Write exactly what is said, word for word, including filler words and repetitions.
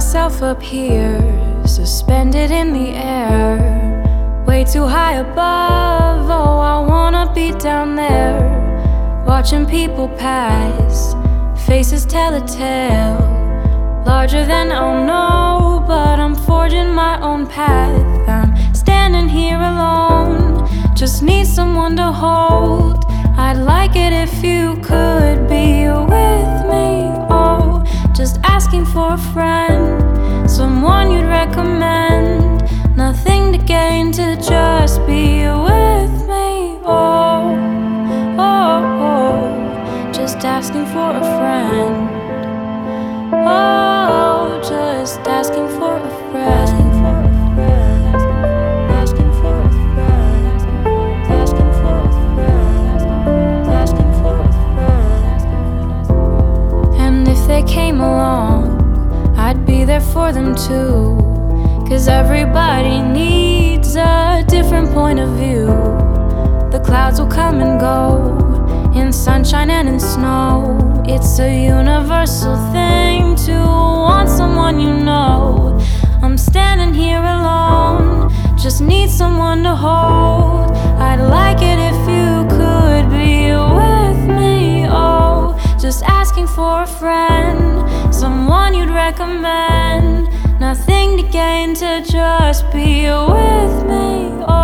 myself up here, suspended in the air, way too high above. Oh, I wanna be down there, watching people pass, faces tell a tale, larger than I'll know, but I'm forging my own path. I'm standing here alone, just need someone to hold. I'd like it if you could be with me. Oh, just asking for a friend, someone you'd recommend. Nothing to gain to just be with me. Oh, oh, oh, just asking for a friend. Oh, just asking for a friend. Asking for a friend. Asking for a friend. Asking for a friend. And if they came along, I'd be there for them too. 'Cause everybody needs a different point of view. The clouds will come and go, in sunshine and in snow. It's a universal thing to want someone you know. I'm standing here alone, just need someone to hold. I'd like it if you could be with me. Oh, just asking for a friend, someone you'd recommend. Nothing to gain to just be with me. Oh,